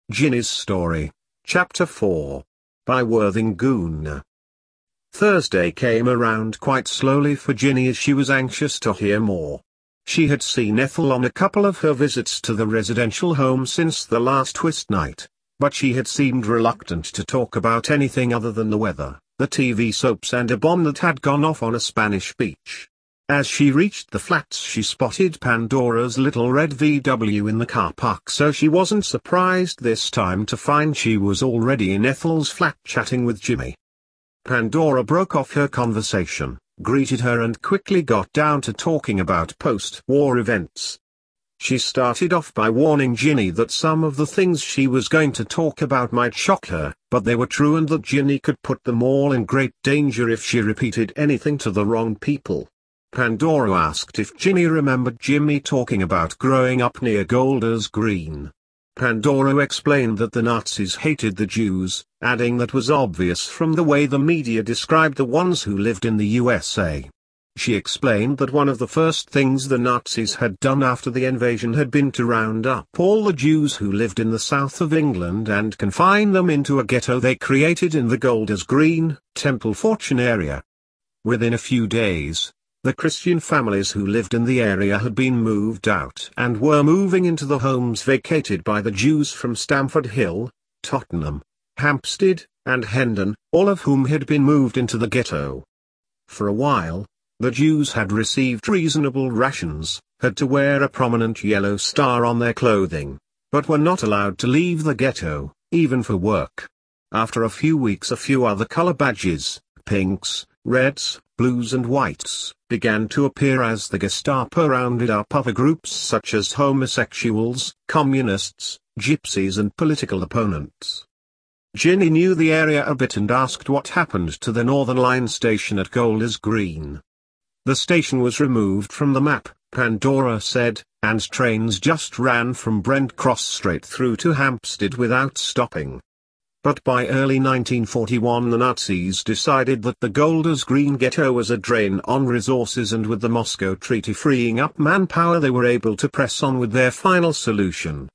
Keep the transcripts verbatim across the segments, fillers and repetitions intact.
Ginny's Story, Chapter four. By Worthing Goon. Thursday came around quite slowly for Ginny as she was anxious to hear more. She had seen Ethel on a couple of her visits to the residential home since the last twist night, but she had seemed reluctant to talk about anything other than the weather, the T V soaps and a bomb that had gone off on a Spanish beach. As she reached the flats she spotted Pandora's little red V W in the car park, so she wasn't surprised this time to find she was already in Ethel's flat chatting with Jimmy. Pandora broke off her conversation, greeted her and quickly got down to talking about post-war events. She started off by warning Ginny that some of the things she was going to talk about might shock her, but they were true and that Ginny could put them all in great danger if she repeated anything to the wrong people. Pandora asked if Ginny remembered Jimmy talking about growing up near Golders Green. Pandora explained that the Nazis hated the Jews, adding that was obvious from the way the media described the ones who lived in the U S A. She explained that one of the first things the Nazis had done after the invasion had been to round up all the Jews who lived in the south of England and confine them into a ghetto they created in the Golders Green, Temple Fortune area. Within a few days, the Christian families who lived in the area had been moved out and were moving into the homes vacated by the Jews from Stamford Hill, Tottenham, Hampstead, and Hendon, all of whom had been moved into the ghetto. For a while, the Jews had received reasonable rations, had to wear a prominent yellow star on their clothing, but were not allowed to leave the ghetto, even for work. After a few weeks a few other color badges, pinks, reds, blues and whites, began to appear as the Gestapo rounded up other groups such as homosexuals, communists, gypsies and political opponents. Ginny knew the area a bit and asked what happened to the Northern Line station at Golders Green. The station was removed from the map, Pandora said, and trains just ran from Brent Cross straight through to Hampstead without stopping. But by early nineteen forty-one the Nazis decided that the Golders Green ghetto was a drain on resources, and with the Moscow Treaty freeing up manpower they were able to press on with their final solution.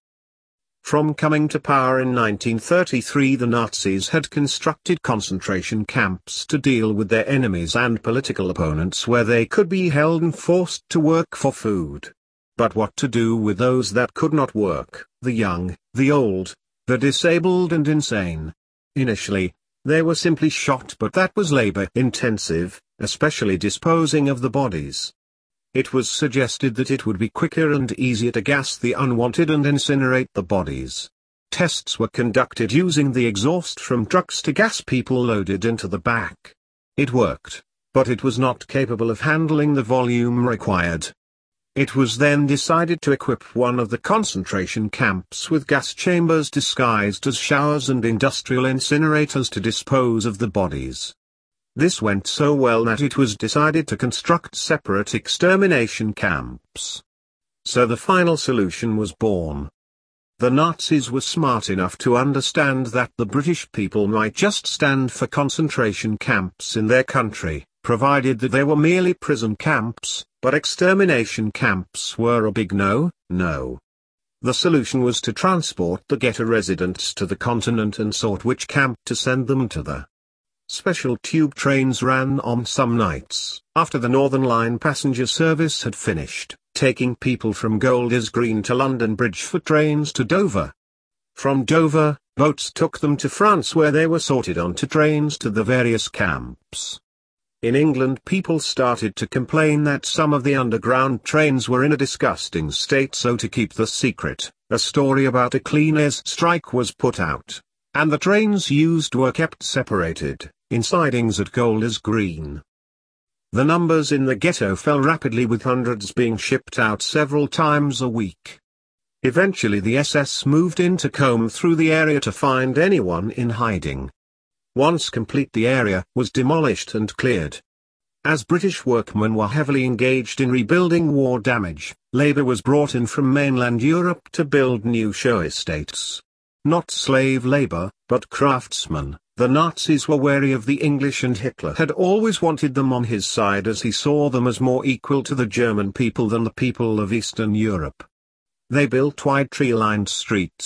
From coming to power in nineteen thirty-three the Nazis had constructed concentration camps to deal with their enemies and political opponents where they could be held and forced to work for food. But what to do with those that could not work, the young, the old, the disabled and insane? Initially, they were simply shot, but that was labor-intensive, especially disposing of the bodies. It was suggested that it would be quicker and easier to gas the unwanted and incinerate the bodies. Tests were conducted using the exhaust from trucks to gas people loaded into the back. It worked, but it was not capable of handling the volume required. It was then decided to equip one of the concentration camps with gas chambers disguised as showers and industrial incinerators to dispose of the bodies. This went so well that it was decided to construct separate extermination camps. So the final solution was born. The Nazis were smart enough to understand that the British people might just stand for concentration camps in their country, provided that they were merely prison camps, but extermination camps were a big no, no. The solution was to transport the ghetto residents to the continent and sort which camp to send them to. The special tube trains ran on some nights, after the Northern Line passenger service had finished, taking people from Golders Green to London Bridge for trains to Dover. From Dover, boats took them to France where they were sorted onto trains to the various camps. In England people started to complain that some of the underground trains were in a disgusting state, so to keep the secret, a story about a cleaners' strike was put out, and the trains used were kept separated, in sidings at Golders Green. The numbers in the ghetto fell rapidly, with hundreds being shipped out several times a week. Eventually the S S moved in to comb through the area to find anyone in hiding. Once complete, the area was demolished and cleared. As British workmen were heavily engaged in rebuilding war damage, labour was brought in from mainland Europe to build new show estates. Not slave labour, but craftsmen. The Nazis were wary of the English, and Hitler had always wanted them on his side as he saw them as more equal to the German people than the people of Eastern Europe. They built wide tree-lined streets,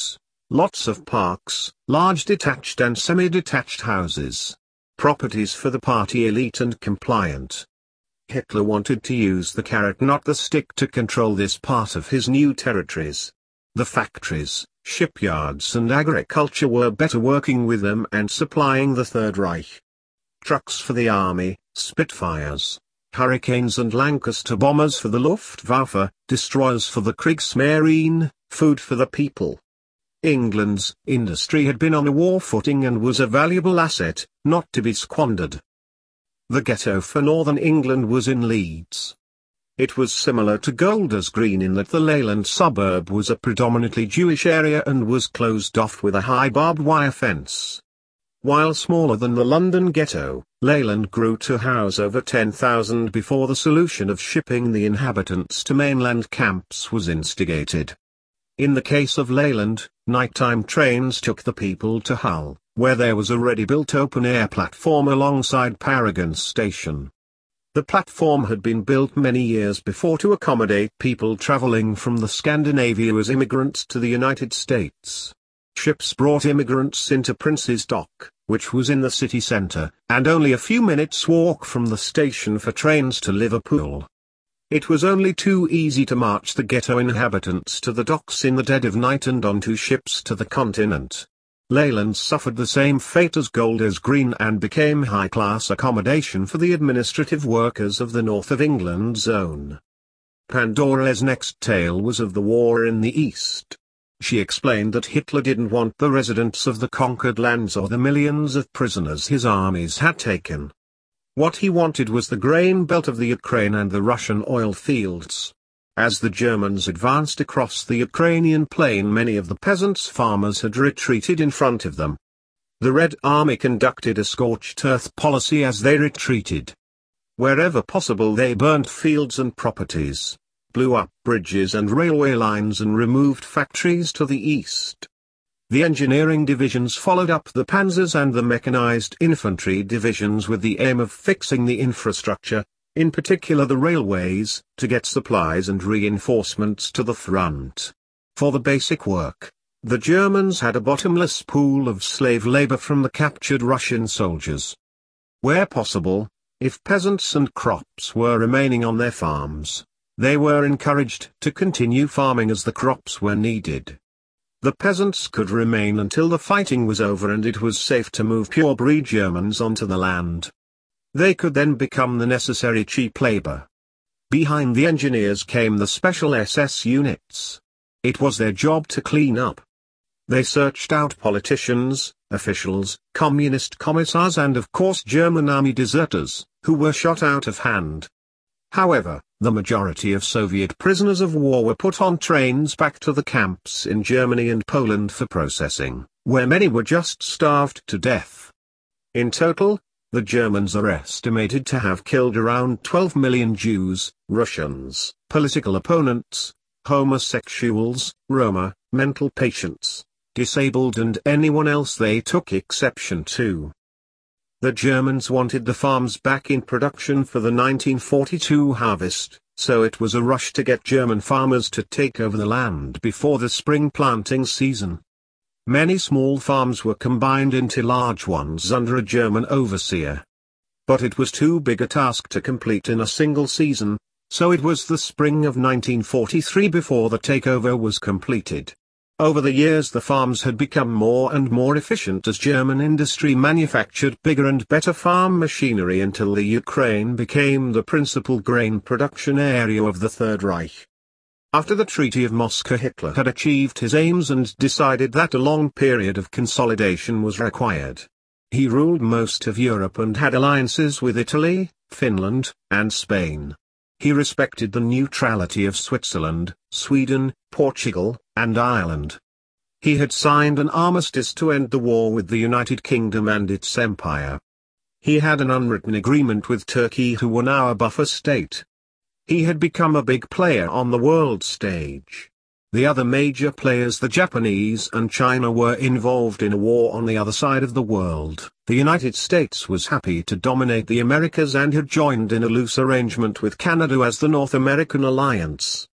Lots of parks, large detached and semi-detached houses. Properties for the party elite and compliant. Hitler wanted to use the carrot not the stick to control this part of his new territories. The factories, shipyards and agriculture were better working with them and supplying the Third Reich. Trucks for the army, Spitfires, Hurricanes and Lancaster bombers for the Luftwaffe, destroyers for the Kriegsmarine, food for the people. England's industry had been on a war footing and was a valuable asset, not to be squandered. The ghetto for northern England was in Leeds. It was similar to Golders Green in that the Leyland suburb was a predominantly Jewish area and was closed off with a high barbed wire fence. While smaller than the London ghetto, Leyland grew to house over ten thousand before the solution of shipping the inhabitants to mainland camps was instigated. In the case of Leyland, nighttime trains took the people to Hull, where there was a ready-built open-air platform alongside Paragon Station. The platform had been built many years before to accommodate people traveling from the Scandinavia as immigrants to the United States. Ships brought immigrants into Prince's Dock, which was in the city centre, and only a few minutes' walk from the station for trains to Liverpool. It was only too easy to march the ghetto inhabitants to the docks in the dead of night and onto ships to the continent. Leyland suffered the same fate as Golders Green and became high-class accommodation for the administrative workers of the north of England zone. Pandora's next tale was of the war in the East. She explained that Hitler didn't want the residents of the conquered lands or the millions of prisoners his armies had taken. What he wanted was the grain belt of the Ukraine and the Russian oil fields. As the Germans advanced across the Ukrainian plain, many of the peasants' farmers had retreated in front of them. The Red Army conducted a scorched earth policy as they retreated. Wherever possible they burnt fields and properties, blew up bridges and railway lines and removed factories to the east. The engineering divisions followed up the panzers and the mechanized infantry divisions with the aim of fixing the infrastructure, in particular the railways, to get supplies and reinforcements to the front. For the basic work, the Germans had a bottomless pool of slave labor from the captured Russian soldiers. Where possible, if peasants and crops were remaining on their farms, they were encouraged to continue farming as the crops were needed. The peasants could remain until the fighting was over and it was safe to move pure-breed Germans onto the land. They could then become the necessary cheap labor. Behind the engineers came the special S S units. It was their job to clean up. They searched out politicians, officials, communist commissars and of course German army deserters, who were shot out of hand. However, the majority of Soviet prisoners of war were put on trains back to the camps in Germany and Poland for processing, where many were just starved to death. In total, the Germans are estimated to have killed around twelve million Jews, Russians, political opponents, homosexuals, Roma, mental patients, disabled and anyone else they took exception to. The Germans wanted the farms back in production for the nineteen forty-two harvest, so it was a rush to get German farmers to take over the land before the spring planting season. Many small farms were combined into large ones under a German overseer. But it was too big a task to complete in a single season, so it was the spring of nineteen forty-three before the takeover was completed. Over the years the farms had become more and more efficient as German industry manufactured bigger and better farm machinery until the Ukraine became the principal grain production area of the Third Reich. After the Treaty of Moscow, Hitler had achieved his aims and decided that a long period of consolidation was required. He ruled most of Europe and had alliances with Italy, Finland, and Spain. He respected the neutrality of Switzerland, Sweden, Portugal, and Ireland. He had signed an armistice to end the war with the United Kingdom and its empire. He had an unwritten agreement with Turkey, who were now a buffer state. He had become a big player on the world stage. The other major players, the Japanese and China, were involved in a war on the other side of the world. The United States was happy to dominate the Americas and had joined in a loose arrangement with Canada as the North American alliance.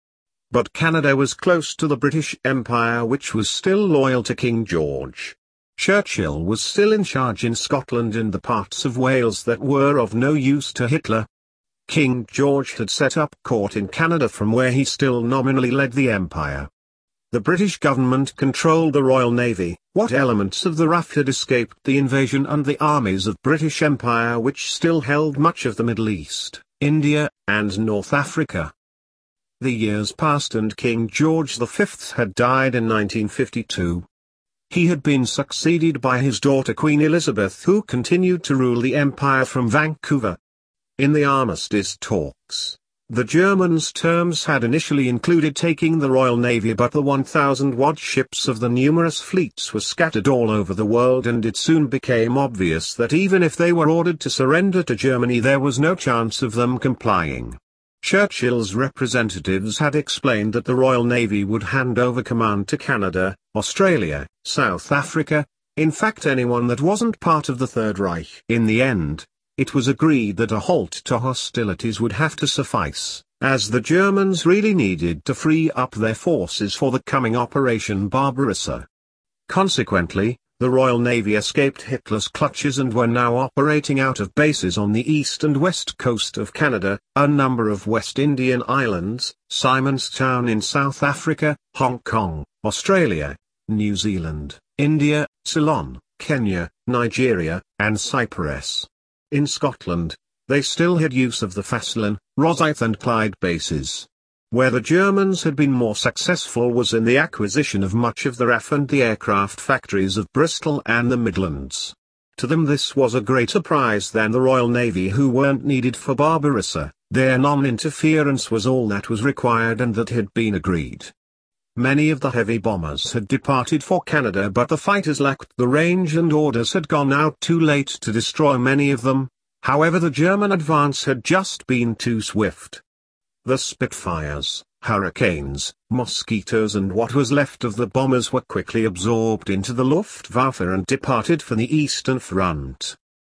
But Canada was close to the British Empire, which was still loyal to King George. Churchill was still in charge in Scotland and the parts of Wales that were of no use to Hitler. King George had set up court in Canada from where he still nominally led the empire. The British government controlled the Royal Navy. What elements of the R A F had escaped the invasion and the armies of British Empire which still held much of the Middle East, India, and North Africa. The years passed and King George the Fifth had died in nineteen fifty-two. He had been succeeded by his daughter Queen Elizabeth, who continued to rule the empire from Vancouver. In the armistice talks, the Germans' terms had initially included taking the Royal Navy, but the one thousand odd ships of the numerous fleets were scattered all over the world, and it soon became obvious that even if they were ordered to surrender to Germany, there was no chance of them complying. Churchill's representatives had explained that the Royal Navy would hand over command to Canada, Australia, South Africa, in fact anyone that wasn't part of the Third Reich. In the end, it was agreed that a halt to hostilities would have to suffice, as the Germans really needed to free up their forces for the coming Operation Barbarossa. Consequently, the Royal Navy escaped Hitler's clutches and were now operating out of bases on the east and west coast of Canada, a number of West Indian islands, Simonstown in South Africa, Hong Kong, Australia, New Zealand, India, Ceylon, Kenya, Nigeria, and Cyprus. In Scotland, they still had use of the Faslane, Rosyth and Clyde bases. Where the Germans had been more successful was in the acquisition of much of the R A F and the aircraft factories of Bristol and the Midlands. To them this was a greater prize than the Royal Navy, who weren't needed for Barbarossa. Their non-interference was all that was required and that had been agreed. Many of the heavy bombers had departed for Canada, but the fighters lacked the range and orders had gone out too late to destroy many of them. However, the German advance had just been too swift. The Spitfires, Hurricanes, Mosquitoes and what was left of the bombers were quickly absorbed into the Luftwaffe and departed for the Eastern Front.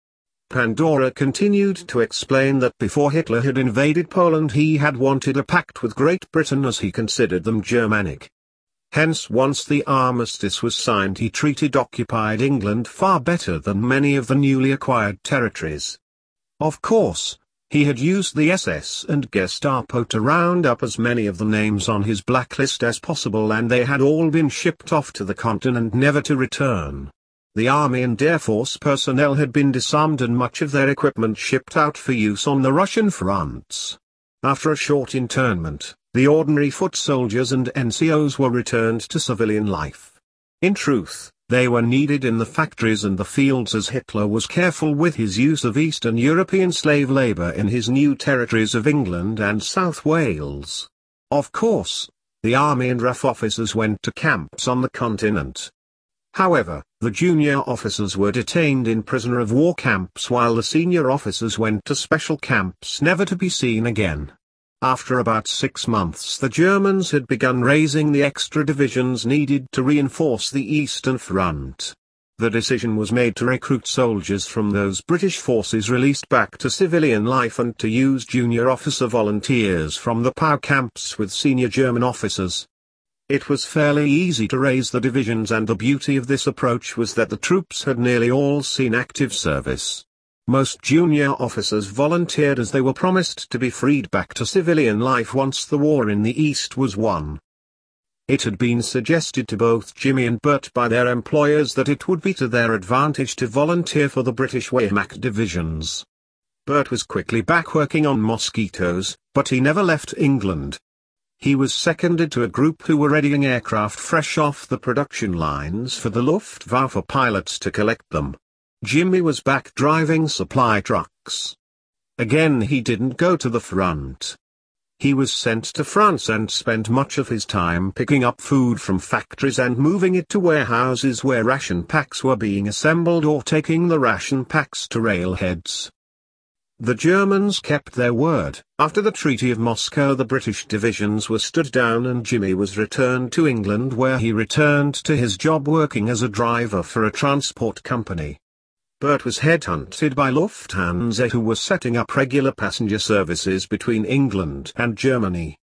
Pandora continued to explain that before Hitler had invaded Poland he had wanted a pact with Great Britain as he considered them Germanic. Hence once the armistice was signed he treated occupied England far better than many of the newly acquired territories. Of course, he had used the S S and Gestapo to round up as many of the names on his blacklist as possible, and they had all been shipped off to the continent never to return. The Army and Air Force personnel had been disarmed and much of their equipment shipped out for use on the Russian fronts. After a short internment, the ordinary foot soldiers and N C Os were returned to civilian life. In truth, they were needed in the factories and the fields, as Hitler was careful with his use of Eastern European slave labor in his new territories of England and South Wales. Of course, the Army and R A F officers went to camps on the continent. However, the junior officers were detained in prisoner of war camps while the senior officers went to special camps never to be seen again. After about six months the Germans had begun raising the extra divisions needed to reinforce the Eastern Front. The decision was made to recruit soldiers from those British forces released back to civilian life and to use junior officer volunteers from the P O W camps with senior German officers. It was fairly easy to raise the divisions, and the beauty of this approach was that the troops had nearly all seen active service. Most junior officers volunteered as they were promised to be freed back to civilian life once the war in the East was won. It had been suggested to both Jimmy and Bert by their employers that it would be to their advantage to volunteer for the British Wehrmacht divisions. Bert was quickly back working on Mosquitoes, but he never left England. He was seconded to a group who were readying aircraft fresh off the production lines for the Luftwaffe pilots to collect them. Jimmy was back driving supply trucks. Again he didn't go to the front. He was sent to France and spent much of his time picking up food from factories and moving it to warehouses where ration packs were being assembled, or taking the ration packs to railheads. The Germans kept their word. After the Treaty of Moscow the British divisions were stood down and Jimmy was returned to England, where he returned to his job working as a driver for a transport company. Bert was headhunted by Lufthansa, who was setting up regular passenger services between England and Germany.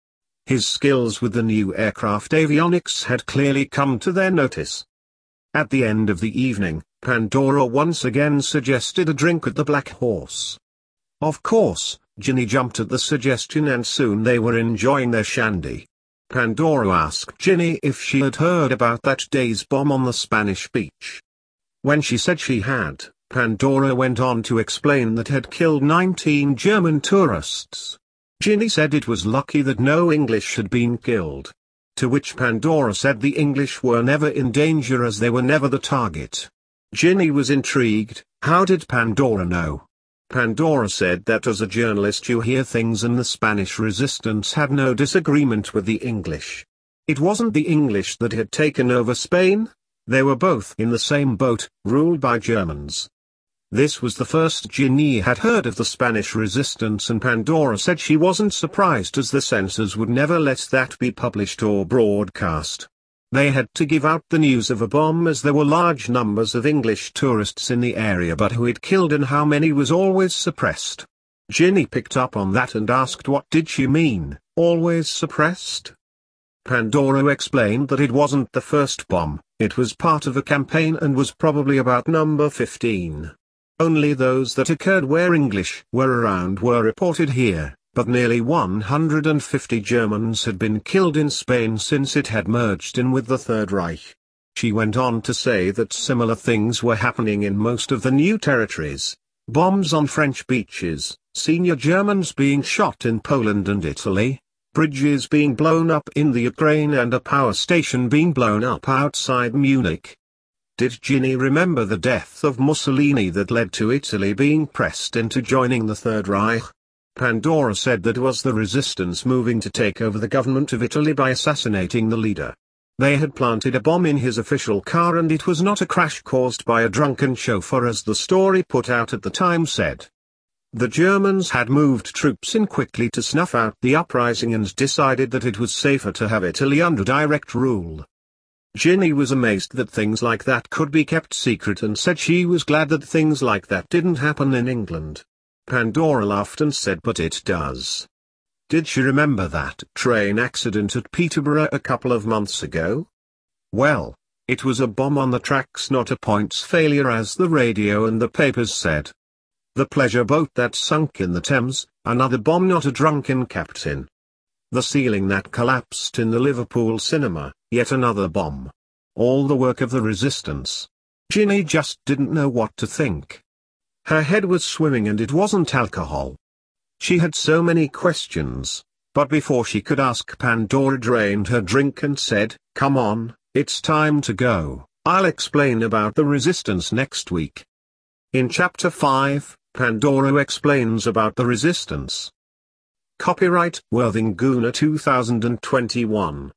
His skills with the new aircraft avionics had clearly come to their notice. At the end of the evening, Pandora once again suggested a drink at the Black Horse. Of course, Ginny jumped at the suggestion and soon they were enjoying their shandy. Pandora asked Ginny if she had heard about that day's bomb on the Spanish beach. When she said she had, Pandora went on to explain that it had killed nineteen German tourists. Ginny said it was lucky that no English had been killed. To which Pandora said the English were never in danger as they were never the target. Ginny was intrigued. How did Pandora know? Pandora said that as a journalist you hear things, and the Spanish resistance had no disagreement with the English. It wasn't the English that had taken over Spain. They were both in the same boat, ruled by Germans. This was the first Ginny had heard of the Spanish resistance, and Pandora said she wasn't surprised as the censors would never let that be published or broadcast. They had to give out the news of a bomb as there were large numbers of English tourists in the area, but who it killed and how many was always suppressed. Ginny picked up on that and asked what did she mean, always suppressed? Pandora explained that it wasn't the first bomb, it was part of a campaign and was probably about number fifteen. Only those that occurred where English were around were reported here, but nearly one hundred fifty Germans had been killed in Spain since it had merged in with the Third Reich. She went on to say that similar things were happening in most of the new territories. Bombs on French beaches, senior Germans being shot in Poland and Italy, bridges being blown up in the Ukraine and a power station being blown up outside Munich. Did Ginny remember the death of Mussolini that led to Italy being pressed into joining the Third Reich? Pandora said that was the resistance moving to take over the government of Italy by assassinating the leader. They had planted a bomb in his official car, and it was not a crash caused by a drunken chauffeur as the story put out at the time said. The Germans had moved troops in quickly to snuff out the uprising and decided that it was safer to have Italy under direct rule. Ginny was amazed that things like that could be kept secret and said she was glad that things like that didn't happen in England. Pandora laughed and said but it does. Did she remember that train accident at Peterborough a couple of months ago? Well, it was a bomb on the tracks, not a points failure as the radio and the papers said. The pleasure boat that sunk in the Thames, another bomb, not a drunken captain. The ceiling that collapsed in the Liverpool cinema, yet another bomb. All the work of the resistance. Ginny just didn't know what to think. Her head was swimming and it wasn't alcohol. She had so many questions, but before she could ask, Pandora drained her drink and said, "Come on, it's time to go. I'll explain about the resistance next week." In chapter five, Pandora explains about the resistance. Copyright Worthing Gooner two thousand twenty-one.